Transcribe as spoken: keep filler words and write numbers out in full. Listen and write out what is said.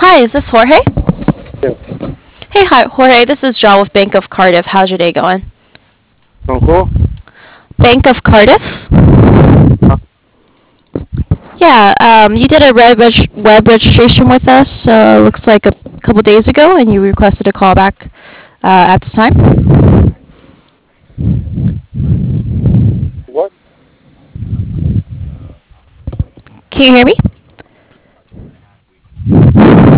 Hi, is this Jorge? Yes. Hey, hi, Jorge. This is John with Bank of Cardiff. How's your day going? From who? Bank of Cardiff? Uh, Yeah, um, you did a web, reg- web registration with us, uh, looks like a couple days ago, and you requested a call back uh, at this time. what? Can you hear me?